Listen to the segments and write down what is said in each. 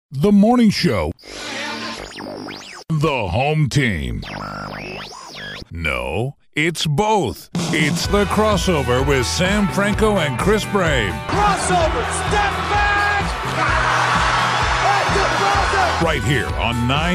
The morning show. The home team. No, it's both. It's the crossover with Sam Franco and Chris Brame. Crossover, step back! Right here on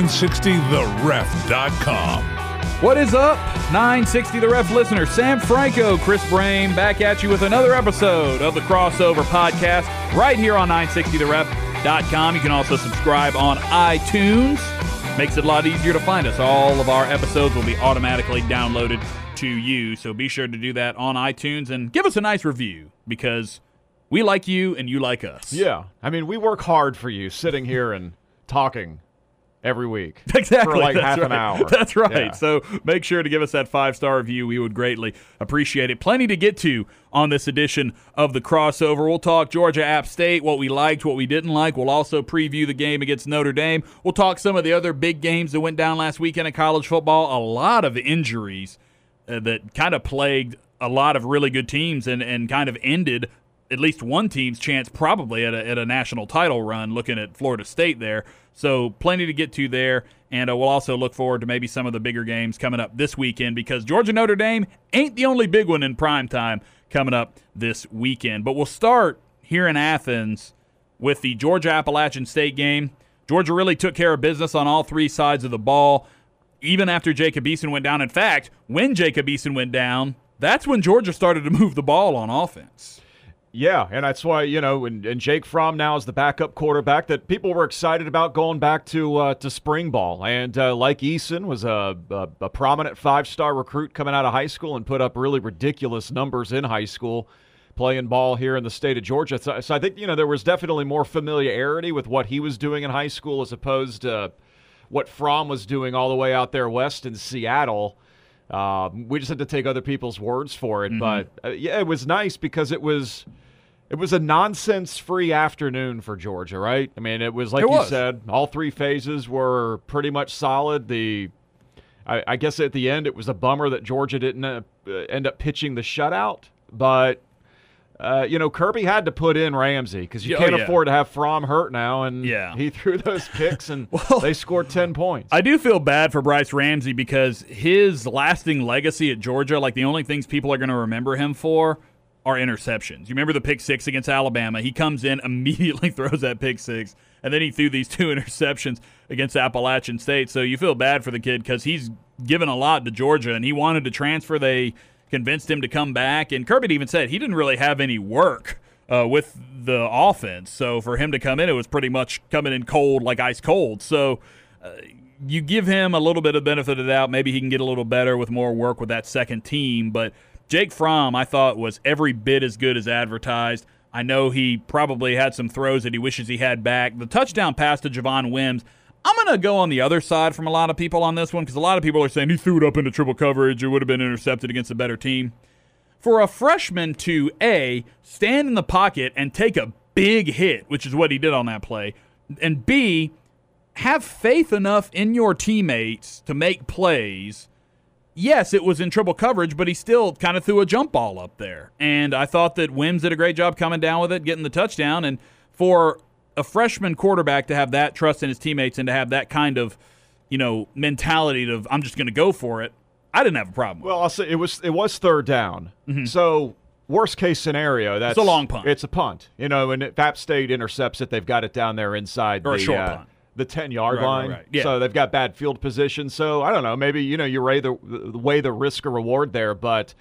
960theref.com. What is up, 960 The Ref listener? Sam Franco, Chris Brame, back at you with another episode of the Crossover Podcast right here on 960theref.com. You can also subscribe on iTunes. Makes it a lot easier to find us. All of our episodes will be automatically downloaded to you, so be sure to do that on iTunes and give us a nice review because we like you and you like us. Yeah. I mean, we work hard for you sitting here and talking every week. Exactly. For like That's half right. an hour. That's right. Yeah. So make sure to give us that 5-star review. We would greatly appreciate it. Plenty to get to on this edition of the Crossover. We'll talk Georgia App State, what we liked, what we didn't like. We'll also preview the game against Notre Dame. We'll talk some of the other big games that went down last weekend in college football. A lot of injuries that kind of plagued a lot of really good teams and kind of ended at least one team's chance probably at a national title run, looking at Florida State there. So plenty to get to there, and we'll also look forward to maybe some of the bigger games coming up this weekend because Georgia-Notre Dame ain't the only big one in prime time coming up this weekend. But we'll start here in Athens with the Georgia-Appalachian State game. Georgia really took care of business on all three sides of the ball, even after Jacob Eason went down. In fact, when Jacob Eason went down, that's when Georgia started to move the ball on offense. Yeah, and that's why, and Jake Fromm now is the backup quarterback that people were excited about going back to spring ball. And like Eason was a prominent 5-star recruit coming out of high school and put up really ridiculous numbers in high school playing ball here in the state of Georgia. So I think, there was definitely more familiarity with what he was doing in high school as opposed to what Fromm was doing all the way out there west in Seattle. We just had to take other people's words for it. Mm-hmm. But, it was nice because it was a nonsense-free afternoon for Georgia, right? I mean, it was like you said, all three phases were pretty much solid. I guess at the end it was a bummer that Georgia didn't end up pitching the shutout. But, Kirby had to put in Ramsey because you can't afford to have Fromm hurt now. And he threw those picks, and they scored 10 points. I do feel bad for Bryce Ramsey because his lasting legacy at Georgia, like the only things people are going to remember him for are interceptions. You remember the pick six against Alabama? He comes in, immediately throws that pick six, and then he threw these 2 interceptions against Appalachian State. So you feel bad for the kid because he's given a lot to Georgia, and he wanted to transfer. They convinced him to come back, and Kirby even said he didn't really have any work with the offense. So for him to come in, it was pretty much coming in cold, like ice cold. So you give him a little bit of benefit of the doubt. Maybe he can get a little better with more work with that second team, but Jake Fromm, I thought, was every bit as good as advertised. I know he probably had some throws that he wishes he had back. The touchdown pass to Javon Wims, I'm going to go on the other side from a lot of people on this one because a lot of people are saying he threw it up into triple coverage. It would have been intercepted against a better team. For a freshman to, A, stand in the pocket and take a big hit, which is what he did on that play, and B, have faith enough in your teammates to make plays. Yes, it was in triple coverage, but he still kind of threw a jump ball up there. And I thought that Wims did a great job coming down with it, getting the touchdown. And for a freshman quarterback to have that trust in his teammates and to have that kind of, mentality of I'm just going to go for it, I didn't have a problem with it. Well, I'll say it was third down. Mm-hmm. So worst case scenario, that's it's a long punt. It's a punt. And if App State intercepts it, they've got it down there inside or a short punt. The 10-yard line. Right. Yeah. So they've got bad field position. So I don't know. Maybe, you weigh the risk or reward there. But,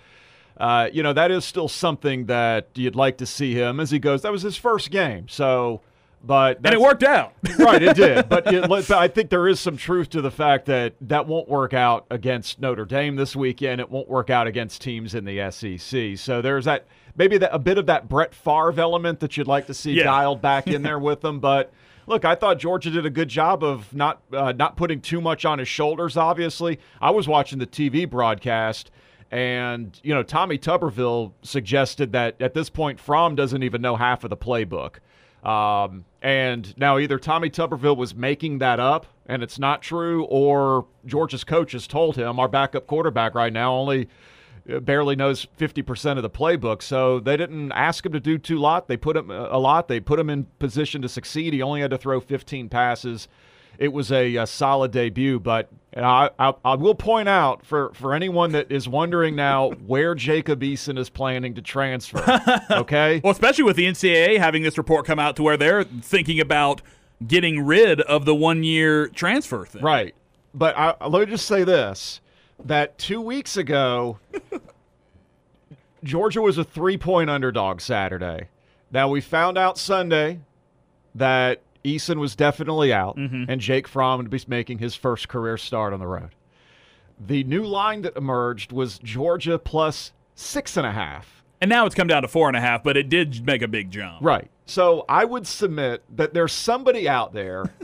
that is still something that you'd like to see him as he goes. That was his first game. So, and it worked out. Right, it did. But I think there is some truth to the fact that won't work out against Notre Dame this weekend. It won't work out against teams in the SEC. So there's a bit of that Brett Favre element that you'd like to see dialed back in there with them. But look, I thought Georgia did a good job of not putting too much on his shoulders, obviously. I was watching the TV broadcast, and, Tommy Tuberville suggested that at this point Fromm doesn't even know half of the playbook. And now either Tommy Tuberville was making that up, and it's not true, or Georgia's coach has told him, our backup quarterback right now only barely knows 50% of the playbook. So they didn't ask him to do a lot. They put him in position to succeed. He only had to throw 15 passes. It was a solid debut, but I will point out for anyone that is wondering now where Jacob Eason is planning to transfer, okay? Well, especially with the NCAA having this report come out to where they're thinking about getting rid of the 1-year transfer thing. Right. But let me just say this, that 2 weeks ago, Georgia was a 3-point underdog Saturday. Now, we found out Sunday that Eason was definitely out, and Jake Fromm would be making his first career start on the road. The new line that emerged was Georgia plus 6.5. And now it's come down to 4.5, but it did make a big jump. Right. So I would submit that there's somebody out there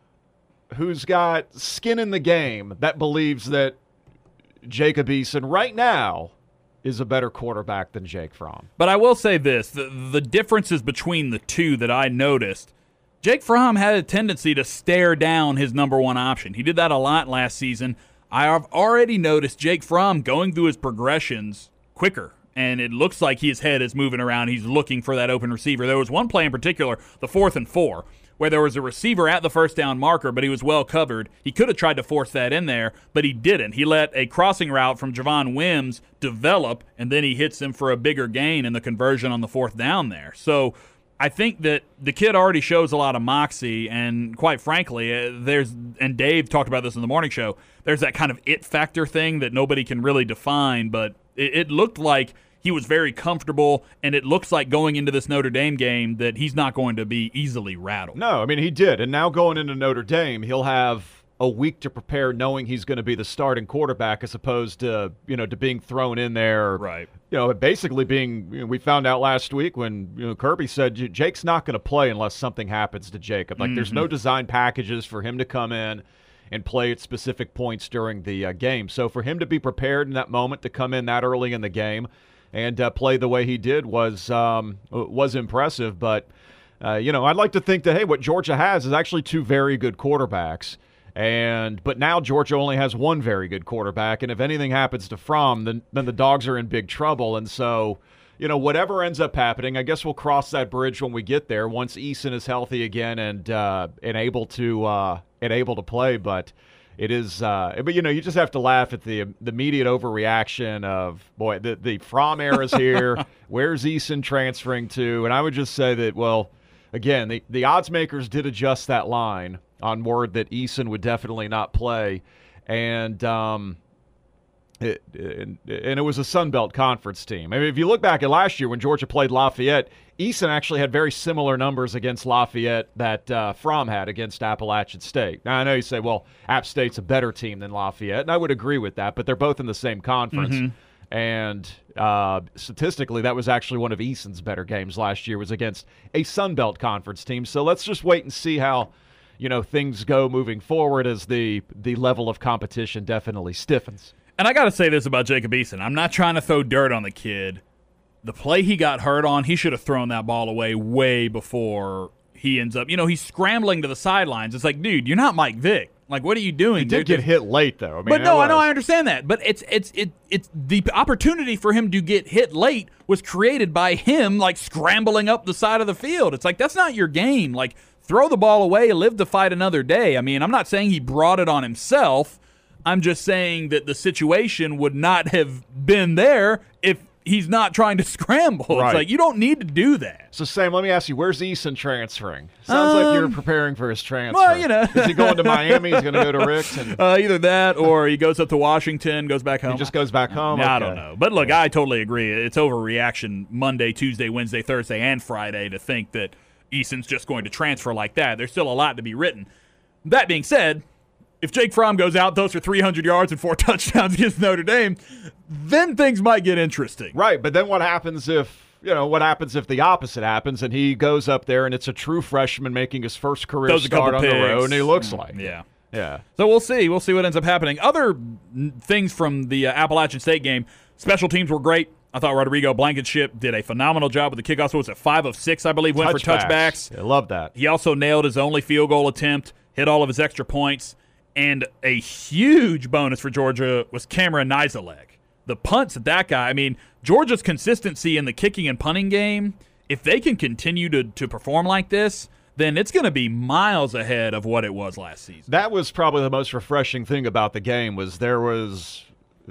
who's got skin in the game that believes that Jacob Eason right now is a better quarterback than Jake Fromm. But I will say this, the differences between the two that I noticed, Jake Fromm had a tendency to stare down his number one option. He did that a lot last season. I have already noticed Jake Fromm going through his progressions quicker, and it looks like his head is moving around. He's looking for that open receiver. There was one play in particular, the 4th and 4, where there was a receiver at the first down marker, but he was well covered. He could have tried to force that in there, but he didn't. He let a crossing route from Javon Wims develop, and then he hits him for a bigger gain in the conversion on the 4th down there. So I think that the kid already shows a lot of moxie, and quite frankly, and Dave talked about this in the morning show, there's that kind of it factor thing that nobody can really define, but it looked like he was very comfortable, and it looks like going into this Notre Dame game that he's not going to be easily rattled. No, I mean, he did, and now going into Notre Dame, he'll have a week to prepare knowing he's going to be the starting quarterback as opposed to, to being thrown in there. Right. Basically being, we found out last week when Kirby said Jake's not going to play unless something happens to Jacob. Like, there's no design packages for him to come in and play at specific points during the game. So for him to be prepared in that moment to come in that early in the game and play the way he did was impressive. But, I'd like to think that, hey, what Georgia has is actually two very good quarterbacks. But now Georgia only has one very good quarterback, and if anything happens to Fromm, then the Dogs are in big trouble. And so, whatever ends up happening, I guess we'll cross that bridge when we get there. Once Eason is healthy again and able to play, but it is. But you just have to laugh at the immediate overreaction of the Fromm era's here. Where's Eason transferring to? And I would just say that, well, again, the odds makers did adjust that line on word that Eason would definitely not play, and it was a Sun Belt Conference team. I mean, if you look back at last year when Georgia played Lafayette, Eason actually had very similar numbers against Lafayette that Fromm had against Appalachian State. Now, I know you say, well, App State's a better team than Lafayette, and I would agree with that, but they're both in the same conference. And statistically, that was actually one of Eason's better games last year, was against a Sun Belt Conference team. So let's just wait and see how things go moving forward as the level of competition definitely stiffens. And I got to say this about Jacob Eason. I'm not trying to throw dirt on the kid. The play he got hurt on, he should have thrown that ball away way before he ends up. He's scrambling to the sidelines. It's like, dude, you're not Mike Vick. Like, what are you doing? He did get hit late, though. I mean, but no, I know, I understand that. But it's the opportunity for him to get hit late was created by him, like, scrambling up the side of the field. It's like, that's not your game. Like, throw the ball away and live to fight another day. I mean, I'm not saying he brought it on himself. I'm just saying that the situation would not have been there if he's not trying to scramble. Right. It's like, you don't need to do that. So, Sam, let me ask you, where's Eason transferring? Sounds like you're preparing for his transfer. Well, Is he going to Miami? He's going to go to Rick's? Either that or he goes up to Washington, goes back home. He just goes back home? I don't know. But, look, I totally agree. It's overreaction Monday, Tuesday, Wednesday, Thursday, and Friday to think that Eason's just going to transfer like that. There's still a lot to be written. That being said, if Jake Fromm goes out, throws for 300 yards and 4 touchdowns against Notre Dame, then things might get interesting. Right, but then what happens if the opposite happens and he goes up there and it's a true freshman making his first career start on the road and he looks like it? Yeah. So we'll see. We'll see what ends up happening. Other things from the Appalachian State game, special teams were great. I thought Rodrigo Blankenship did a phenomenal job with the kickoff. So was it 5 of 6, I believe, went for touchbacks. I love that. He also nailed his only field goal attempt, hit all of his extra points. And a huge bonus for Georgia was Cameron Nizelek, the punts that guy, I mean, Georgia's consistency in the kicking and punting game, if they can continue to perform like this, then it's going to be miles ahead of what it was last season. That was probably the most refreshing thing about the game was there was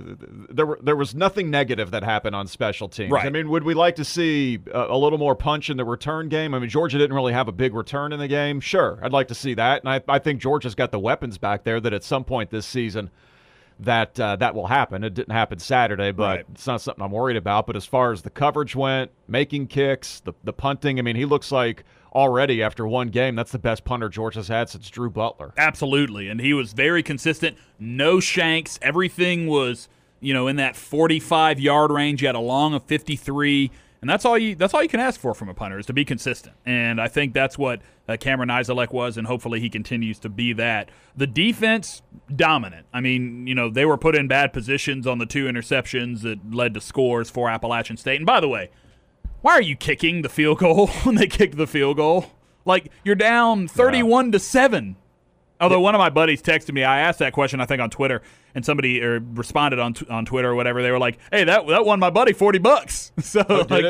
nothing negative that happened on special teams. Right. I mean, would we like to see a little more punch in the return game? I mean, Georgia didn't really have a big return in the game. Sure, I'd like to see that, and I think Georgia's got the weapons back there that at some point this season that will happen. It didn't happen Saturday, but Right. It's not something I'm worried about. But as far as the coverage went, making kicks, the punting, I mean, he looks like already after one game, that's the best punter Georgia's had since Drew Butler. Absolutely, and he was very consistent. No shanks. Everything was, in that 45-yard range. You had a long of 53, and that's all you can ask for from a punter is to be consistent. And I think that's what Cameron Iselek was, and hopefully he continues to be that. The defense, dominant. I mean, they were put in bad positions on the 2 interceptions that led to scores for Appalachian State. And by the way, why are you kicking the field goal when they kicked the field goal? Like, you're down 31-7. Although one of my buddies texted me, I asked that question, I think, on Twitter, and somebody responded on Twitter or whatever. They were like, "Hey, that won my buddy $40." So,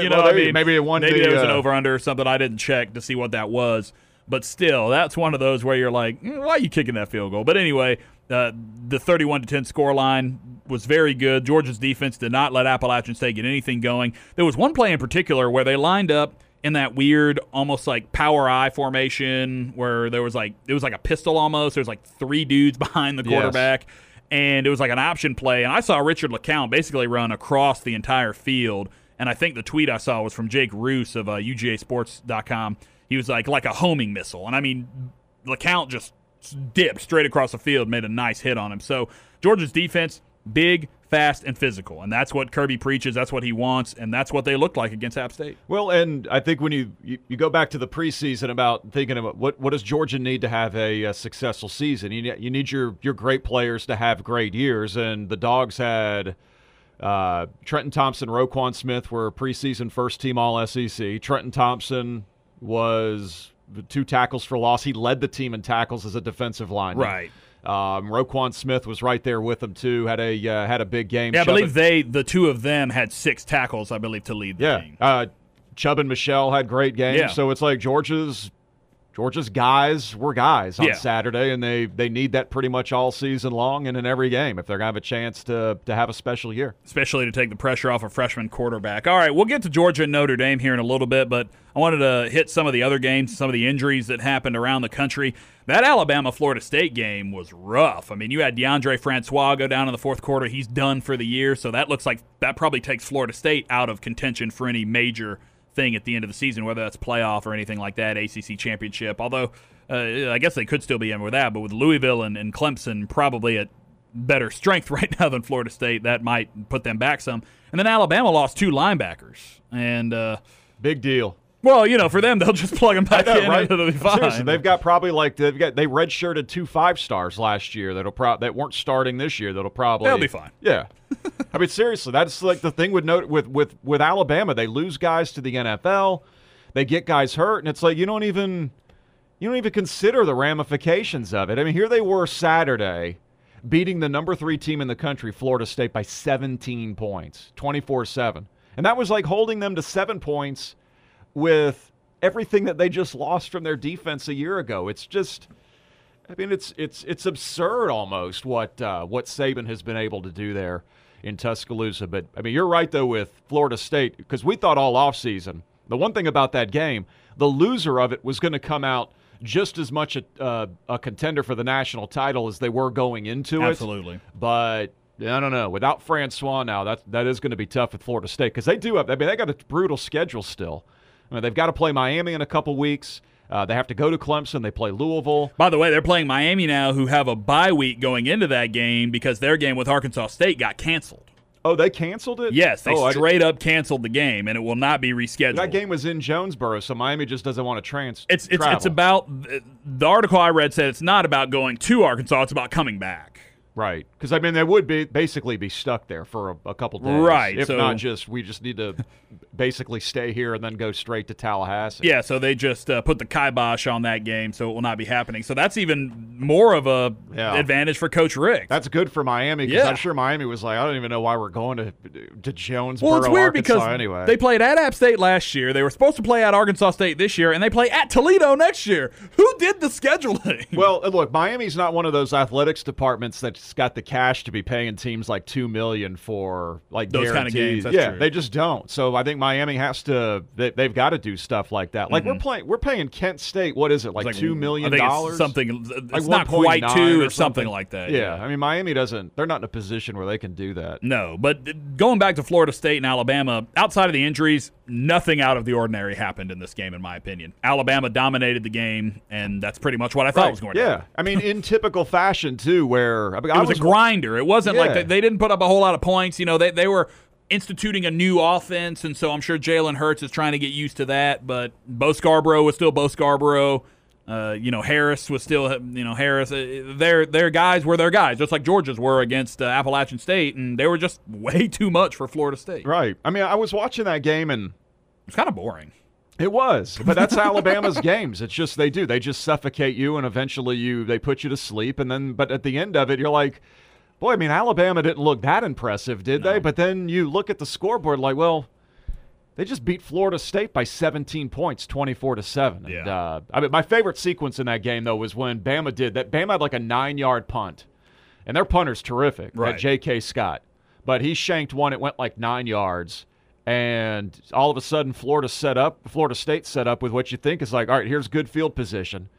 maybe it won. Maybe there was an over/under or something. I didn't check to see what that was, but still, that's one of those where you're like, "Why are you kicking that field goal?" But anyway, the 31-10 score line was very good. Georgia's defense did not let Appalachian State get anything going. There was one play in particular where they lined up in that weird, almost like power I formation where it was like a pistol almost. There's like 3 dudes behind the quarterback, and it was like an option play. And I saw Richard LeCount basically run across the entire field. And I think the tweet I saw was from Jake Roos of UGAsports.com. He was like a homing missile. And I mean, LeCount just dipped straight across the field, made a nice hit on him. So Georgia's defense, big, fast, and physical. And that's what Kirby preaches. That's what he wants. And that's what they looked like against App State. Well, and I think when you go back to the preseason about thinking about what does Georgia need to have a successful season, you need your great players to have great years. And the Dogs had Trenton Thompson, Roquan Smith were preseason first-team All-SEC. Trenton Thompson was 2 tackles for loss. He led the team in tackles as a defensive lineman. Right. Roquan Smith was right there with them too. Had a big game. Yeah, I believe the 2 of them had 6 tackles, I believe, to lead the team. Chubb and Michelle had great games. Yeah. So it's like Georgia's guys were guys on Saturday, and they need that pretty much all season long and in every game if they're going to have a chance to have a special year. Especially to take the pressure off a freshman quarterback. All right, we'll get to Georgia and Notre Dame here in a little bit, but I wanted to hit some of the other games, some of the injuries that happened around the country. That Alabama-Florida State game was rough. I mean, you had DeAndre Francois go down in the fourth quarter. He's done for the year, so that looks like that probably takes Florida State out of contention for any major thing at the end of the season, whether that's playoff or anything like that, ACC championship. Although I guess they could still be in with that, but with Louisville and Clemson probably at better strength right now than Florida State, that might put them back some. And then Alabama lost 2 linebackers. And big deal. Well, for them, they'll just plug them back in right? and it'll be fine. Seriously, they've got probably they redshirted 2 5-stars last year that weren't starting this year. They'll be fine. Yeah, I mean seriously, that's like the thing with Alabama. They lose guys to the NFL, they get guys hurt, and it's like you don't even consider the ramifications of it. I mean, here they were Saturday, beating the number 3 team in the country, Florida State, by 17 points, 24-7, and that was like holding them to 7 points. With everything that they just lost from their defense a year ago, it's just, I mean, it's absurd almost what Saban has been able to do there in Tuscaloosa. But I mean, you're right though with Florida State, because we thought all offseason, the one thing about that game, the loser of it was going to come out just as much a contender for the national title as they were going into it. Absolutely. But I don't know. Without Francois now, that is going to be tough with Florida State because they do have. I mean, they got a brutal schedule still. I mean, they've got to play Miami in a couple weeks. They have to go to Clemson. They play Louisville. By the way, they're playing Miami now, who have a bye week going into that game because their game with Arkansas State got canceled. Oh, they canceled it? Yes, they straight up canceled the game, and it will not be rescheduled. That game was in Jonesboro, so Miami just doesn't want to travel. It's about the article I read said it's not about going to Arkansas; it's about coming back. Right. Because, I mean, they would basically be stuck there for a couple days. Right. If so, not we just need to basically stay here and then go straight to Tallahassee. Yeah, so they just put the kibosh on that game, so it will not be happening. So that's even more of a advantage for Coach Rick. That's good for Miami because I'm sure Miami was like, I don't even know why we're going to Jonesboro, well, it's weird Arkansas because anyway. They played at App State last year. They were supposed to play at Arkansas State this year, and they play at Toledo next year. Who did the scheduling? Well, look, Miami's not one of those athletics departments that's got the cash to be paying teams like $2 million for like those guarantees. Kind of games. That's true. They just don't. So I think Miami has to. They've got to do stuff like that. Like we're paying Kent State. What is it like $2 million? I think it's something. It's like not quite two or something like that. Yeah, I mean Miami doesn't. They're not in a position where they can do that. No, but going back to Florida State and Alabama, outside of the injuries, nothing out of the ordinary happened in this game, in my opinion. Alabama dominated the game, and that's pretty much what I thought was going to happen. Yeah, I mean, in typical fashion, too, where it was a grinder. It wasn't like they didn't put up a whole lot of points. You know, they were instituting a new offense, and so I'm sure Jalen Hurts is trying to get used to that, but Bo Scarborough was still Bo Scarborough. Harris was still, Harris. Their guys were their guys, just like Georgia's were against Appalachian State, and they were just way too much for Florida State. Right. I mean, I was watching that game, and it's kind of boring. It was, but that's Alabama's games. It's just they just suffocate you, and eventually they put you to sleep, but at the end of it, you're like, boy, I mean, Alabama didn't look that impressive, did they? But then you look at the scoreboard like, well, they just beat Florida State by 17 points, 24-7. Yeah. And, I mean, my favorite sequence in that game, though, was when Bama did that. Bama had like a 9-yard punt, and their punter's terrific, right? J.K. Scott. But he shanked one. It went like 9 yards. And all of a sudden, Florida State set up with what you think is like, all right, here's good field position.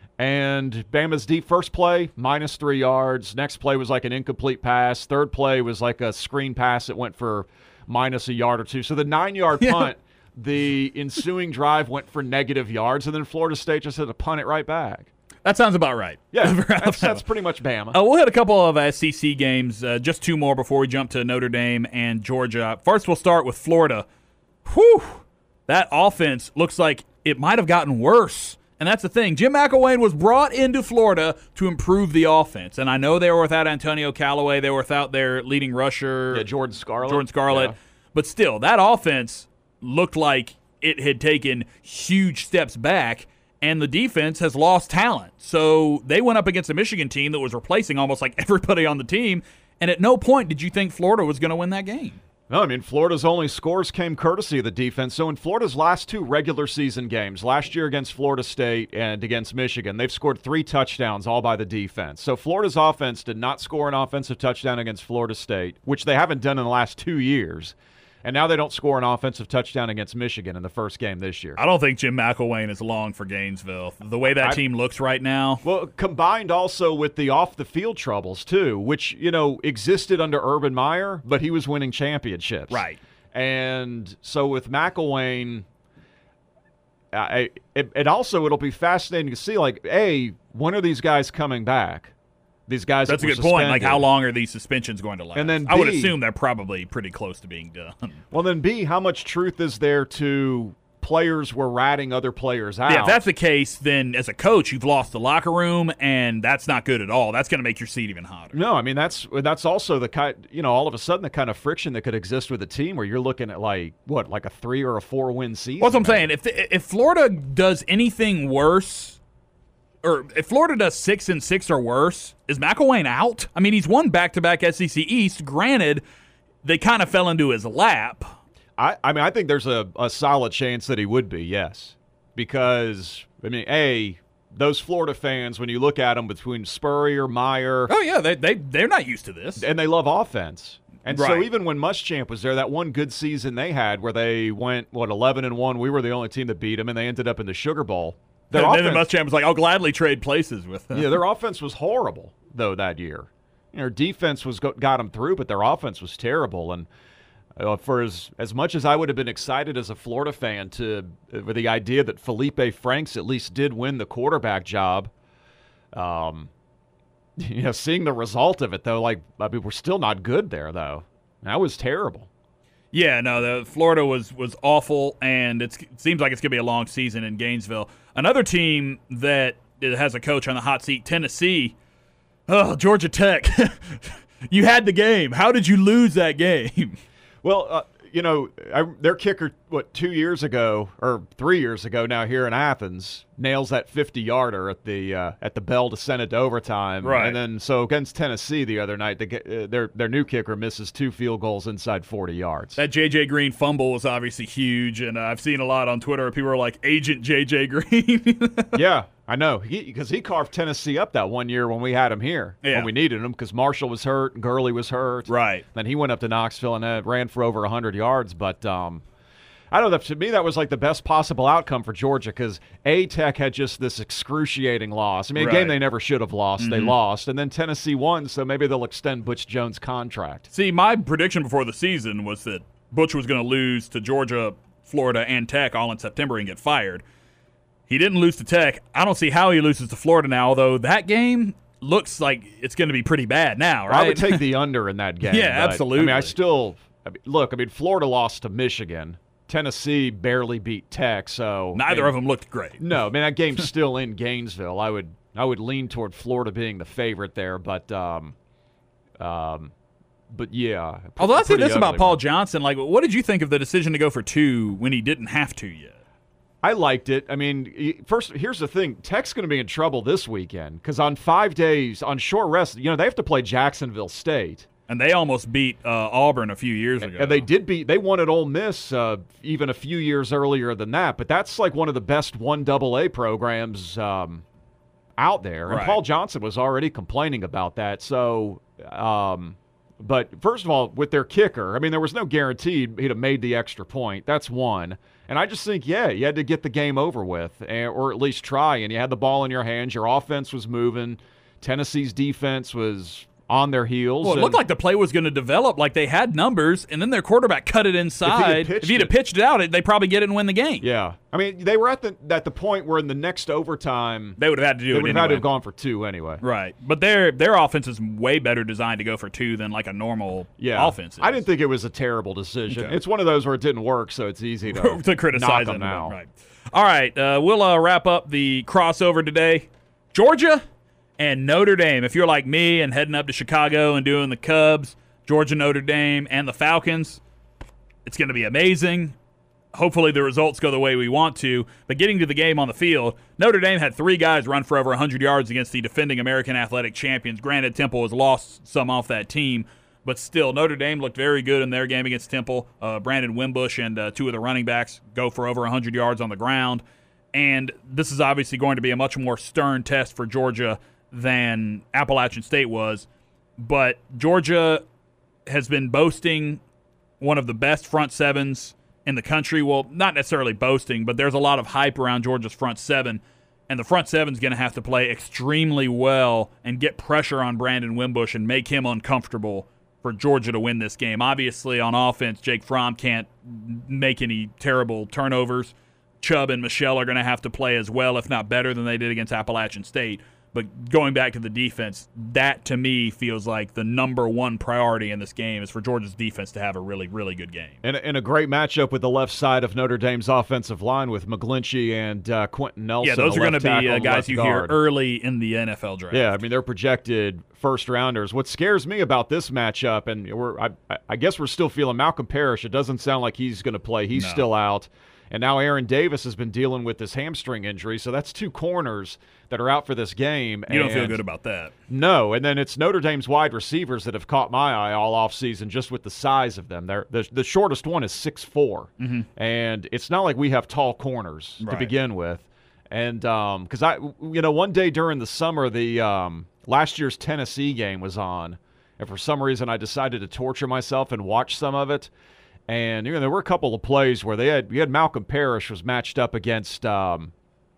And Bama's first play, -3 yards. Next play was like an incomplete pass. Third play was like a screen pass that went for -1 yard or two. So the 9-yard punt, the ensuing drive went for negative yards, and then Florida State just had to punt it right back. That sounds about right. Yeah, that's pretty much Bama. We'll hit a couple of SEC games, just two more before we jump to Notre Dame and Georgia. First, we'll start with Florida. Whew! That offense looks like it might have gotten worse. And that's the thing. Jim McElwain was brought into Florida to improve the offense. And I know they were without Antonio Callaway. They were without their leading rusher. Jordan Scarlett. Yeah. But still, that offense looked like it had taken huge steps back. And the defense has lost talent. So they went up against a Michigan team that was replacing almost like everybody on the team. And at no point did you think Florida was going to win that game. No, I mean, Florida's only scores came courtesy of the defense. So in Florida's last two regular season games, last year against Florida State and against Michigan, they've scored 3 touchdowns, all by the defense. So Florida's offense did not score an offensive touchdown against Florida State, which they haven't done in the last 2 years. And now they don't score an offensive touchdown against Michigan in the first game this year. I don't think Jim McElwain is long for Gainesville. The way that team looks right now. Well, combined also with the off-the-field troubles, too, which, existed under Urban Meyer, but he was winning championships. Right. And so with McElwain, it'll be fascinating to see, like, when are these guys coming back? These guys. That's a good point. Like, how long are these suspensions going to last? And then I would assume they're probably pretty close to being done. Well, then B, how much truth is there to players were ratting other players out? Yeah, if that's the case, then as a coach, you've lost the locker room, and that's not good at all. That's going to make your seat even hotter. No, I mean that's also the kind. All of a sudden the kind of friction that could exist with a team where you're looking at like a 3 or a 4 win season. Well, that's what I'm saying. If Florida does anything worse. Or if Florida does 6-6 or worse, is McElwain out? I mean, he's won back-to-back SEC East. Granted, they kind of fell into his lap. I think there's a solid chance that he would be, yes. Because, those Florida fans, when you look at them between Spurrier, Meyer. Oh, yeah, they're not used to this. And they love offense. And right. So even when Muschamp was there, that one good season they had where they went, 11-1, we were the only team that beat them, and they ended up in the Sugar Bowl. Then Muschamp was like, I'll gladly trade places with them. Yeah, their offense was horrible, though, that year. Their defense got them through, but their offense was terrible. And for as much as I would have been excited as a Florida fan with the idea that Felipe Franks at least did win the quarterback job, seeing the result of it, though, we're still not good there, though. That was terrible. Yeah, no, Florida was awful, and it seems like it's going to be a long season in Gainesville. Another team that has a coach on the hot seat, Tennessee, Oh, Georgia Tech. You had the game. How did you lose that game? Well, their kicker, 2 years ago or 3 years ago now here in Athens, nails that 50-yarder at the bell to send it to overtime. Right. And then so against Tennessee the other night, their new kicker misses 2 field goals inside 40 yards. That J.J. Green fumble was obviously huge, and I've seen a lot on Twitter. People are like, Agent J.J. Green. Yeah, I know. Because he carved Tennessee up that one year when we had him here, Yeah. when we needed him, because Marshall was hurt and Gurley was hurt. Right. Then he went up to Knoxville and ran for over 100 yards. But I don't know. To me, that was like the best possible outcome for Georgia because Tech had just this excruciating loss. I mean, a game Right. they never should have lost. They lost. And then Tennessee won, so maybe they'll extend Butch Jones' contract. See, my prediction before the season was that Butch was going to lose to Georgia, Florida, and Tech all in September and get fired. He didn't lose to Tech. I don't see how he loses to Florida now, although that game looks like it's going to be pretty bad now, right? I would take the under in that game. Yeah, but, absolutely. I mean, Florida lost to Michigan. Tennessee barely beat Tech, so Neither of them looked great. No, I mean that game's still in Gainesville. I would lean toward Florida being the favorite there, but yeah. Although I say pretty this about ugly Paul one. Johnson, like, what did you think of the decision to go for 2 when he didn't have to yet? I liked it. I mean, first, here's the thing. Tech's going to be in trouble this weekend because on 5 days, on short rest, they have to play Jacksonville State. And they almost beat Auburn a few years ago. And they won at Ole Miss even a few years earlier than that. But that's like one of the best 1AA programs out there. And Right. Paul Johnson was already complaining about that. So, but first of all, with their kicker, I mean, there was no guarantee he'd have made the extra point. That's one. And I just think, you had to get the game over with, or at least try. And you had the ball in your hands. Your offense was moving. Tennessee's defense was on their heels. Well, it looked like the play was going to develop, like they had numbers, and then their quarterback cut it inside. If he'd have pitched it out, they probably get it and win the game. Yeah. I mean, they were at the point where in the next overtime They would have had to do they it would anyway. have had to have gone for 2 anyway. Right. But their offense is way better designed to go for 2 than like a normal offense is. I didn't think it was a terrible decision. Okay. It's one of those where it didn't work, so it's easy to, to criticize knock them them now. Right. All right. We'll wrap up the crossover today. Georgia and Notre Dame. If you're like me and heading up to Chicago and doing the Cubs, Georgia, Notre Dame, and the Falcons, it's going to be amazing. Hopefully the results go the way we want to. But getting to the game on the field, Notre Dame had 3 guys run for over 100 yards against the defending American Athletic Champions. Granted, Temple has lost some off that team, but still, Notre Dame looked very good in their game against Temple. Brandon Wimbush and 2 of the running backs go for over 100 yards on the ground. And this is obviously going to be a much more stern test for Georgia than Appalachian State was. But Georgia has been boasting one of the best front sevens in the country. Well, not necessarily boasting, but there's a lot of hype around Georgia's front seven. And the front seven's going to have to play extremely well and get pressure on Brandon Wimbush and make him uncomfortable for Georgia to win this game. Obviously, on offense, Jake Fromm can't make any terrible turnovers. Chubb and Michelle are going to have to play as well, if not better, than they did against Appalachian State. But going back to the defense, that to me feels like the number one priority in this game is for Georgia's defense to have a really, really good game. And a great matchup with the left side of Notre Dame's offensive line with McGlinchey and Quentin Nelson. Yeah, those are going to be guys you hear guard. early in the NFL draft. Yeah, I mean, they're projected first-rounders. What scares me about this matchup, and I guess we're still feeling Malcolm Parrish. It doesn't sound like he's going to play. He's still out. And now Aaron Davis has been dealing with this hamstring injury, so that's 2 corners that are out for this game. You don't feel good about that. No, and then it's Notre Dame's wide receivers that have caught my eye all offseason just with the size of them. The shortest one is 6'4", and it's not like we have tall corners to begin with. And because one day during the summer, the last year's Tennessee game was on, and for some reason I decided to torture myself and watch some of it. And there were a couple of plays where you had Malcolm Parrish was matched up against Josh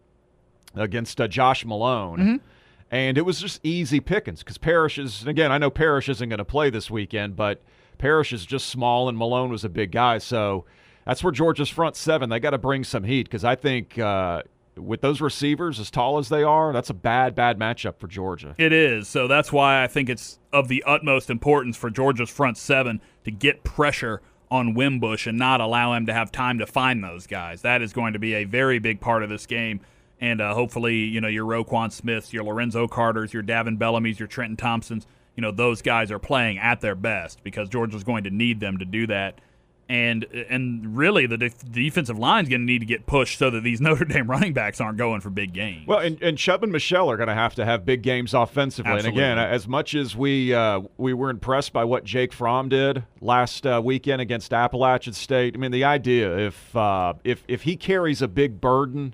Malone, and it was just easy pickings because Parrish is, again, I know Parrish isn't going to play this weekend, but Parrish is just small and Malone was a big guy, so that's where Georgia's front seven, they got to bring some heat because I think with those receivers as tall as they are, that's a bad matchup for Georgia. It is, so that's why I think it's of the utmost importance for Georgia's front seven to get pressure on Wimbush and not allow him to have time to find those guys. That is going to be a very big part of this game. And hopefully, your Roquan Smiths, your Lorenzo Carters, your Davin Bellamy's, your Trenton Thompsons, those guys are playing at their best because Georgia's going to need them to do that. And really, the defensive line's going to need to get pushed so that these Notre Dame running backs aren't going for big games. Well, and Chubb and Michelle are going to have big games offensively. Absolutely. And again, as much as we were impressed by what Jake Fromm did last weekend against Appalachian State, I mean, the idea if he carries a big burden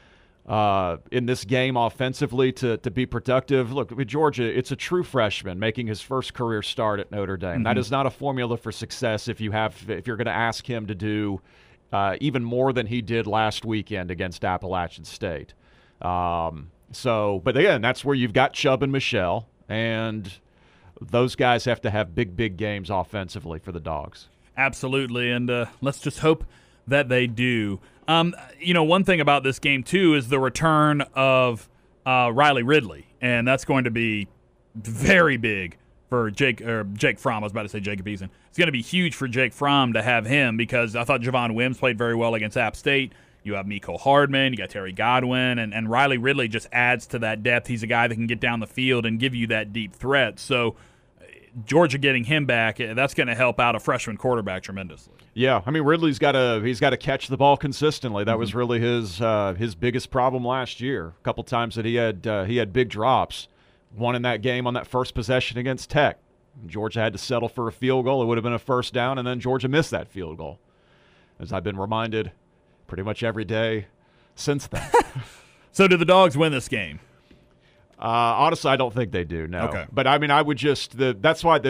in this game offensively to be productive. Look, with Georgia, it's a true freshman making his first career start at Notre Dame. Mm-hmm. That is not a formula for success if you're going to ask him to do even more than he did last weekend against Appalachian State. But again, that's where you've got Chubb and Michelle, and those guys have to have big games offensively for the Dogs. Absolutely, and let's just hope that they do. One thing about this game, too, is the return of Riley Ridley, and that's going to be very big for Jake Fromm. I was about to say Jacob Eason. It's going to be huge for Jake Fromm to have him because I thought Javon Wims played very well against App State. You have Miko Hardman, you got Terry Godwin, and Riley Ridley just adds to that depth. He's a guy that can get down the field and give you that deep threat. So Georgia getting him back, that's going to help out a freshman quarterback tremendously. Yeah, I mean Ridley's got to catch the ball consistently. That was really his biggest problem last year. A couple times that he had big drops. One in that game on that first possession against Tech. Georgia had to settle for a field goal. It would have been a first down, and then Georgia missed that field goal. As I've been reminded pretty much every day since then. So do the Dogs win this game? Honestly, I don't think they do, no. Okay. But, I mean, I would just that's why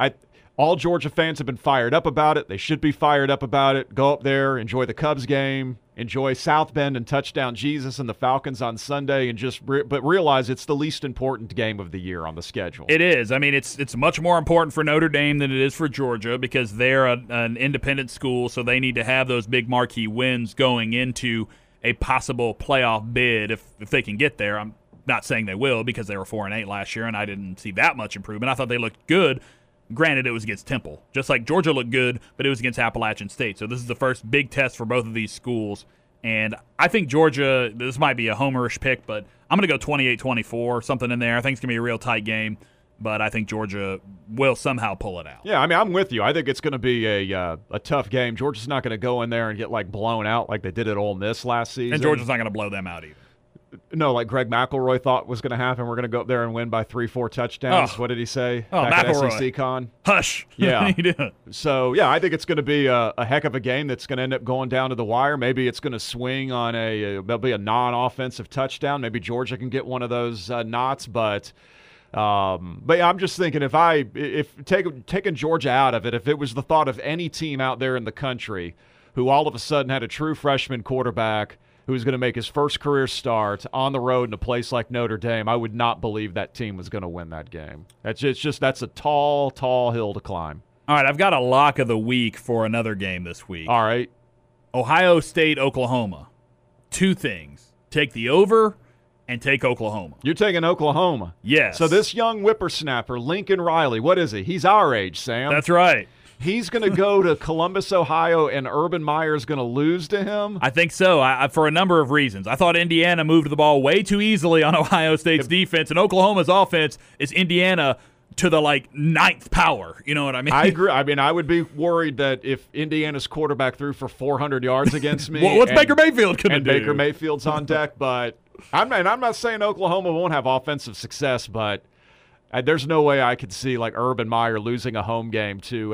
all Georgia fans have been fired up about it. They should be fired up about it. Go up there, enjoy the Cubs game, enjoy South Bend and Touchdown Jesus and the Falcons on Sunday, and but realize it's the least important game of the year on the schedule. It is. I mean, it's much more important for Notre Dame than it is for Georgia because they're an independent school, so they need to have those big marquee wins going into a possible playoff bid if they can get there. I'm not saying they will because they were 4-8 last year, and I didn't see that much improvement. I thought they looked good. Granted, it was against Temple. Just like Georgia looked good, but it was against Appalachian State. So this is the first big test for both of these schools. And I think Georgia, this might be a homerish pick, but I'm going to go 28-24, something in there. I think it's going to be a real tight game, but I think Georgia will somehow pull it out. Yeah, I mean, I'm with you. I think it's going to be a tough game. Georgia's not going to go in there and get, blown out like they did at Ole Miss last season. And Georgia's not going to blow them out either. No, like Greg McElroy thought was going to happen. We're going to go up there and win by 3-4 touchdowns. Oh. What did he say? Oh, back McElroy. at SEC Con? Hush. Yeah. What are you doing? So, yeah, I think it's going to be a heck of a game that's going to end up going down to the wire. Maybe it's going to swing on there'll be a non-offensive touchdown. Maybe Georgia can get one of those knots. But yeah, I'm just thinking if taking Georgia out of it, if it was the thought of any team out there in the country who all of a sudden had a true freshman quarterback who's going to make his first career start on the road in a place like Notre Dame, I would not believe that team was going to win that game. That's a tall, tall hill to climb. All right, I've got a lock of the week for another game this week. All right. Ohio State, Oklahoma. Two things. Take the over and take Oklahoma. You're taking Oklahoma. Yes. So this young whippersnapper, Lincoln Riley, what is he? He's our age, Sam. That's right. He's going to go to Columbus, Ohio, and Urban Meyer's going to lose to him? I think so, for a number of reasons. I thought Indiana moved the ball way too easily on Ohio State's defense, and Oklahoma's offense is Indiana to the, ninth power. You know what I mean? I agree. I mean, I would be worried that if Indiana's quarterback threw for 400 yards against me. What's Baker Mayfield going to do? And Baker Mayfield's on deck, but I'm not saying Oklahoma won't have offensive success, but there's no way I could see Urban Meyer losing a home game to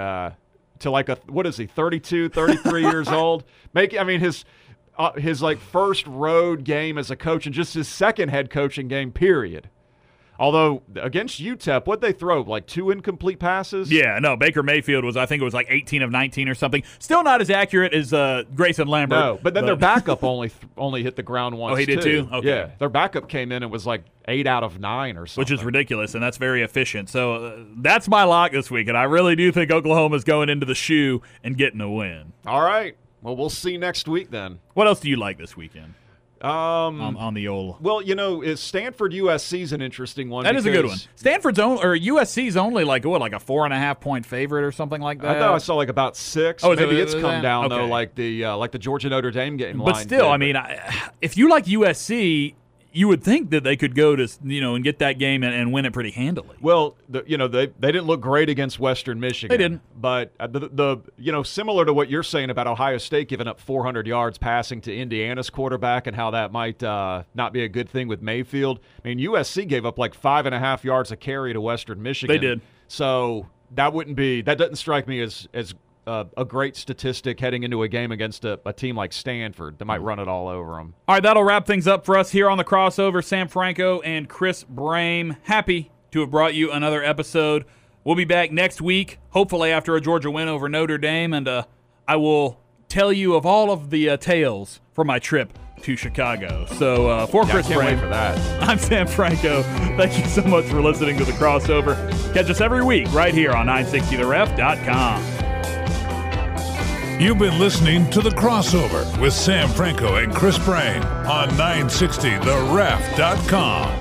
what is he, 32, 33 years old? His first road game as a coach and just his second head coaching game, period. Although against UTEP, what'd they throw? 2 incomplete passes? Yeah, no, Baker Mayfield was 18 of 19 or something. Still not as accurate as Grayson Lambert. No, but then their backup only hit the ground once. Oh, he did too? Okay. Yeah, their backup came in and was 8 out of 9 or something. Which is ridiculous, and that's very efficient. So that's my lock this week, and I really do think Oklahoma's going into the shoe and getting a win. All right. Well, we'll see next week then. What else do you like this weekend? on the old. Well, is Stanford USC is an interesting one. That is a good one. Stanford's USC's only like a 4.5 point favorite or something like that. I thought I saw like about 6. Oh, maybe it's come down okay. though, like the Georgia Notre Dame game. But still, I mean, if you like USC, you would think that they could go to and get that game and win it pretty handily. Well, they didn't look great against Western Michigan. They didn't. But similar to what you're saying about Ohio State giving up 400 yards passing to Indiana's quarterback and how that might not be a good thing with Mayfield. I mean, USC gave up like 5.5 yards a carry to Western Michigan. They did. So that doesn't strike me as a great statistic heading into a game against a team like Stanford that might run it all over them. All right, that'll wrap things up for us here on The Crossover. Sam Franco and Chris Brame, happy to have brought you another episode. We'll be back next week, hopefully after a Georgia win over Notre Dame, and I will tell you of all of the tales from my trip to Chicago. So for Chris I can't wait Brame, for that. I'm Sam Franco. Thank you so much for listening to The Crossover. Catch us every week right here on 960theref.com. You've been listening to The Crossover with Sam Franco and Chris Brame on 960theref.com.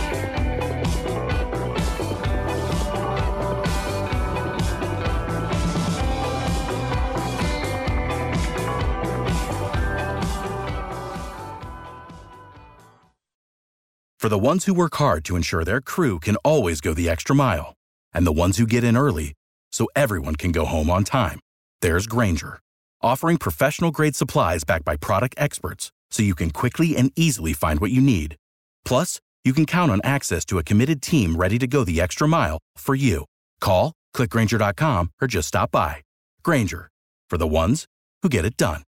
For the ones who work hard to ensure their crew can always go the extra mile, and the ones who get in early so everyone can go home on time, there's Grainger, offering professional-grade supplies backed by product experts so you can quickly and easily find what you need. Plus, you can count on access to a committed team ready to go the extra mile for you. Call, click Grainger.com, or just stop by. Grainger, for the ones who get it done.